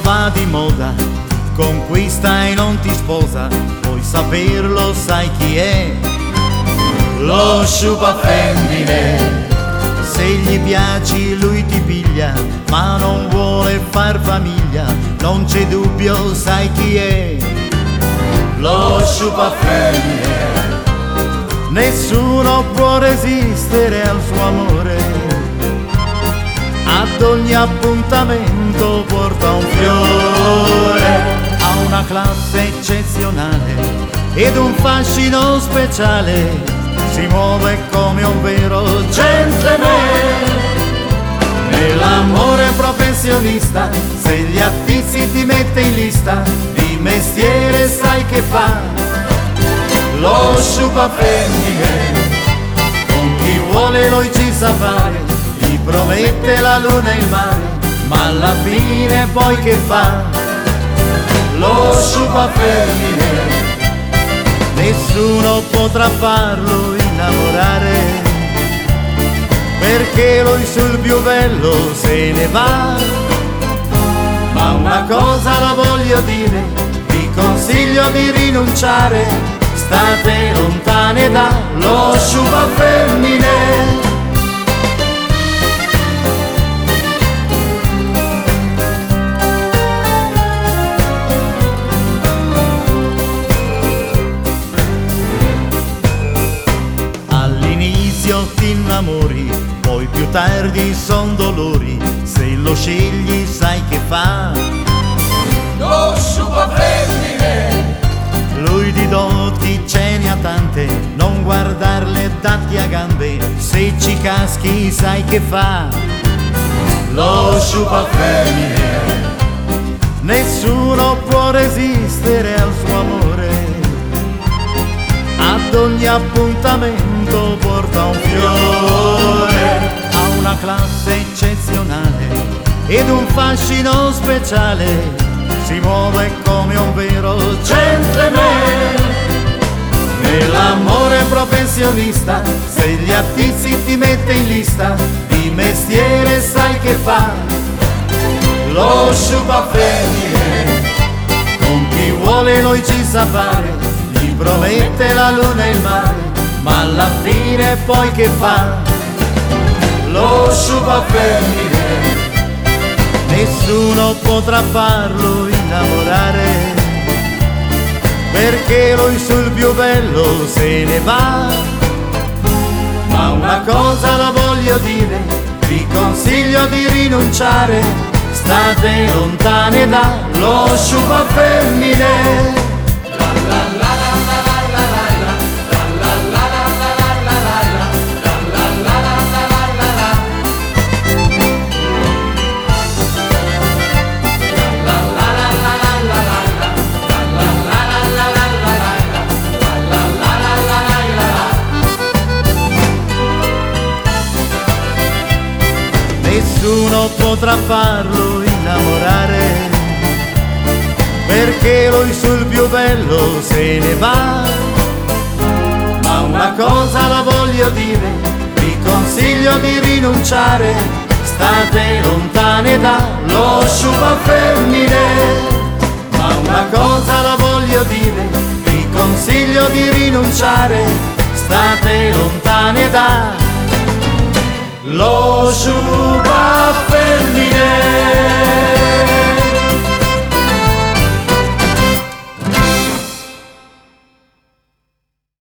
va di moda, conquista e non ti sposa, vuoi saperlo, sai chi è? Lo sciupa femmine. Se gli piaci lui ti piglia, ma non vuole far famiglia, non c'è dubbio, sai chi è? Lo sciupa femmine. Nessuno può resistere al suo amore, ad ogni appuntamento porta un fiore, ha una classe eccezionale ed un fascino speciale, si muove come un vero gentleman. Nell'amore professionista, se gli attizi ti mette in lista, di mestiere sai che fa. Lo sciupa femmine, con chi vuole lui ci sa fare, gli promette la luna e il mare, ma alla fine poi che fa? Lo sciupa femmine. Nessuno potrà farlo innamorare, perché lui sul più bello se ne va. Ma una cosa la voglio dire, vi consiglio di rinunciare, state lontane dallo sciupa femmine. All'inizio ti innamori, poi più tardi son dolori, se lo scegli sai che fa. Lo sciupa femmine. Lui di doti ce ne ha tante, non guardarle datti a gambe, se ci caschi sai che fa. Lo sciupa femmine. Nessuno può resistere al suo amore, ad ogni appuntamento porta un fiore, ha una classe eccezionale ed un fascino speciale, si muove come un vero gentleman. Nell'amore professionista, se gli attizi ti mette in lista, di mestiere sai che fa. Lo sciupa femmine, con chi vuole lui ci sa fare, gli promette la luna e il mare, ma alla fine poi che fa? Lo sciupa femmine. Nessuno potrà farlo innamorare, perché lui sul più bello se ne va. Ma una cosa la voglio dire, vi consiglio di rinunciare, state lontane dallo sciupa femmine. Nessuno potrà farlo innamorare, perché lui sul più bello se ne va. Ma una cosa la voglio dire, vi consiglio di rinunciare, state lontane dallo sciupa femmine. Ma una cosa la voglio dire, vi consiglio di rinunciare, state lontane dallo sciupa femmine.